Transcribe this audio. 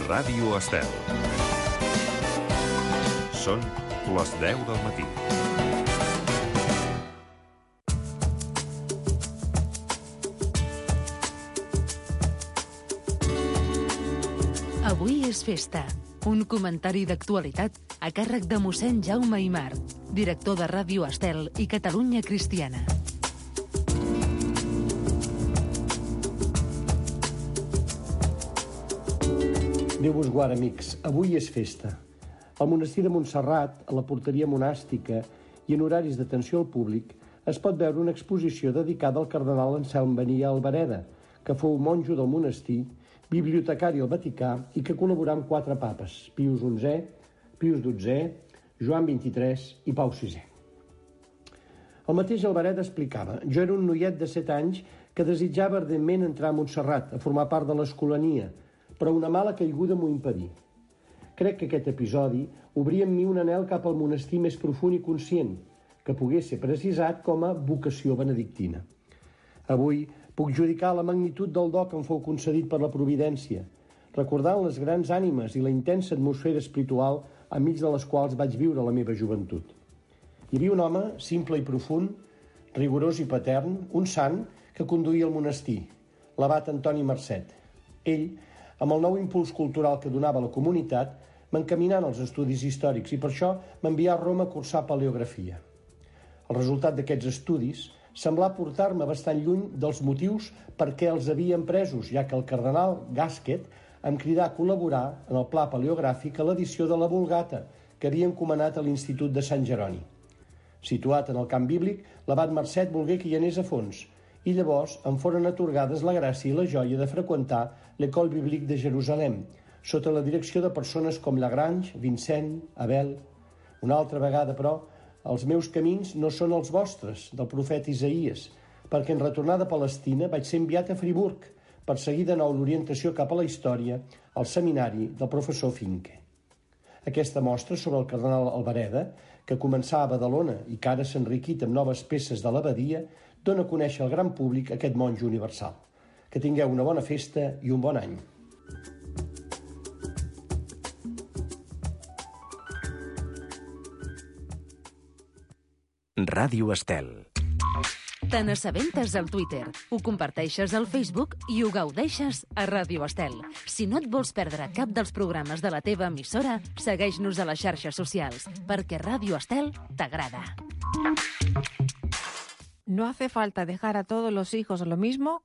Ràdio Estel. Són les 10 del matí. Avui és festa. Un comentari d'actualitat a càrrec de mossèn Jaume Aimar, director de Ràdio Estel i Catalunya Cristiana. Déu vos guard, amics. Avui és festa. Al monestir de Montserrat, a la porteria monàstica i en horaris d'atenció al públic, es pot veure una exposició dedicada al cardenal Anselm Venia Albareda, que fou monjo del monestir, bibliotecari al Vaticà i que col·laborà amb 4 papes, Pius XI, Pius XII, Joan XXIII i Pau VI. El mateix Albareda explicava: jo era un noiet de 7 anys que desitjava ardentment entrar a Montserrat, a formar part de l'escolania, però una mala caiguda m'ho impedí. Crec que aquest episodi obria en mi un anhel cap al monestir més profund i conscient, que pogués ser precisat com a vocació benedictina. Avui puc judicar la magnitud del do que em fou concedit per la providència, recordant les grans ànimes i la intensa atmosfera espiritual enmig de les quals vaig viure la meva joventut. Hi havia un home simple i profund, rigorós i patern, un sant que conduïa el monestir, l'abat Antoni Marcet. Ell, amb el nou impuls cultural que donava a la comunitat, m'encaminà als estudis històrics i per això m'envià a Roma a cursar paleografia. El resultat d'aquests estudis semblà portar-me bastant lluny dels motius per què els havia empresos, ja que el cardenal Gasquet em cridà a col·laborar en el pla paleogràfic a l'edició de la Vulgata, que havia encomanat a l'Institut de Sant Jeroni. Situat en el camp bíblic, l'abat Marcet volgué que hi anés a fons, i llavors em foren atorgades la gràcia i la joia de freqüentar l'École Biblique de Jerusalem, sota la direcció de persones com Lagrange, Vincent, Abel. Una altra vegada, però, els meus camins no són els vostres, del profeta Isaïes, perquè en retornar de Palestina vaig ser enviat a Friburg per seguir de nou l'orientació cap a la història al seminari del professor Finke. Aquesta mostra sobre el cardenal Albareda, que començà a Badalona i que ara s'ha enriquit amb noves peces de l'abadia, dona a conèixer al gran públic aquest monjo universal. Que tingueu una bona festa i un bon any. Ràdio Estel. Te n'assabentes al Twitter, ho comparteixes al Facebook i ho gaudeixes a Ràdio Estel. Si no et vols perdre cap dels programes de la teva emissora, segueix-nos a les xarxes socials, perquè Ràdio Estel t'agrada. No hace falta dejar a todos los hijos lo mismo